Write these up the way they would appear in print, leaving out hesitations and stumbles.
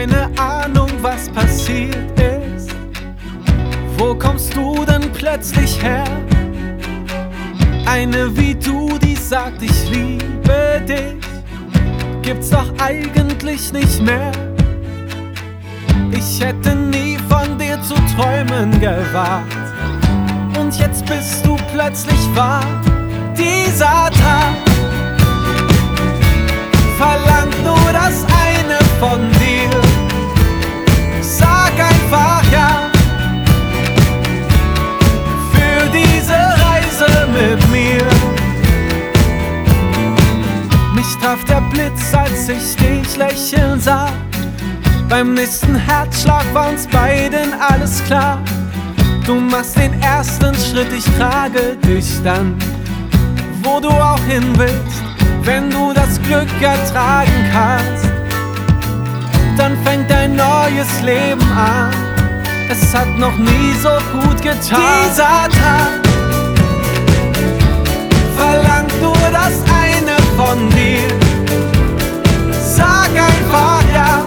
keine Ahnung, was passiert ist. Wo kommst du denn plötzlich her? Eine wie du, die sagt, ich liebe dich, gibt's doch eigentlich nicht mehr. Ich hätte nie von dir zu träumen gewagt, und jetzt bist du plötzlich wahr. Dieser Tag verlangt nur das eine von dir. Sag einfach ja für diese Reise mit mir. Mich traf der Blitz, als ich dich lächeln sah. Beim nächsten Herzschlag war uns beiden alles klar. Du machst den ersten Schritt, ich trage dich dann, wo du auch hin willst. Wenn du das Glück ertragen kannst, dann fängt ein neues Leben an. Es hat noch nie so gut getan. Dieser Tag verlangt nur das eine von dir. Sag einfach ja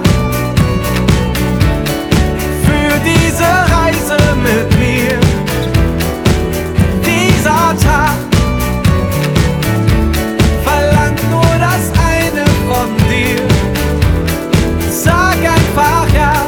für diese Reise mit mir. Dieser Tag verlangt nur das eine von dir. Sag einfach ja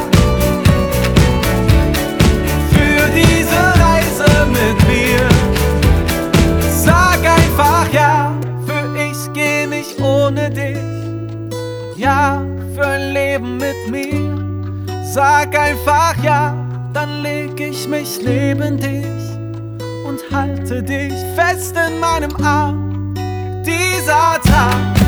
für diese Reise mit mir. Sag einfach ja, für ich geh nicht ohne dich. Ja, für ein Leben mit mir. Sag einfach ja, dann leg ich mich neben dich und halte dich fest in meinem Arm. Dieser Tag